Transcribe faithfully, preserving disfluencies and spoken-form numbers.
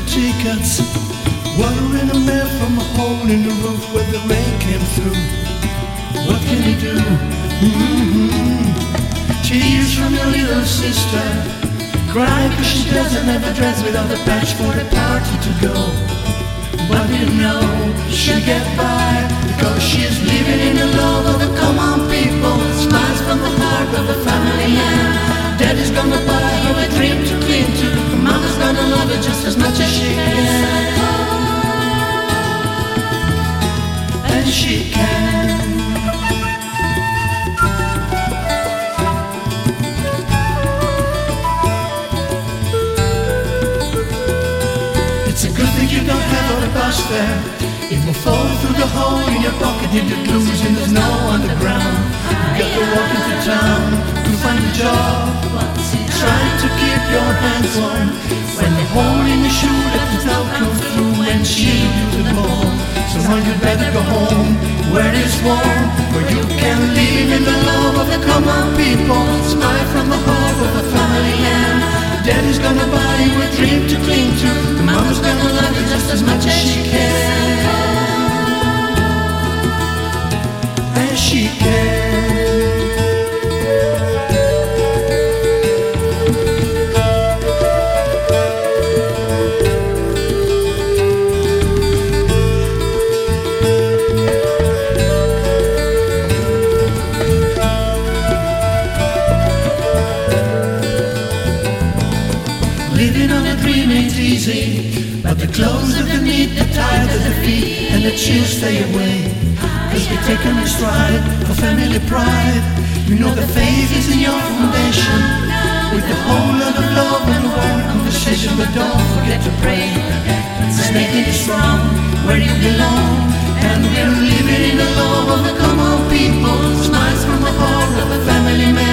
teacups, water in a mill from a hole in the roof where the rain came through. What can you do? Mm-hmm. Tears from your little sister, crying cause she doesn't have a dress without a patch for the party to go. But you know she'll get by because she's living in the love of the common people. Smiles from the heart of the family man. Daddy's gonna buy her a dream to cling to. Mama's gonna love her just as much as she can. And she can. It's a good thing you don't have all the bus fare. It will fall through the hole in your pocket if you lose and there's no underground. You got to walk into town to find a job, trying to keep your hands warm. When the hole in the shoe that does not come through when she do the ball. So now you better go home where it's warm, where you can live in the love of the common people. Smile from the heart of a family land. Daddy's gonna buy you a dream to cling to. Mama's gonna love you just as much as she can. And she can. Living on a dream ain't easy, but the clothes of the meat, the tired of the feet, and the chills stay away. Cause we take them in stride for family pride. You know the faith is in your foundation, with the whole lot of love and a warm conversation. But don't forget to pray, it's making you strong where you belong. And we're living in the love of the common people. Smiles from the heart of a family man.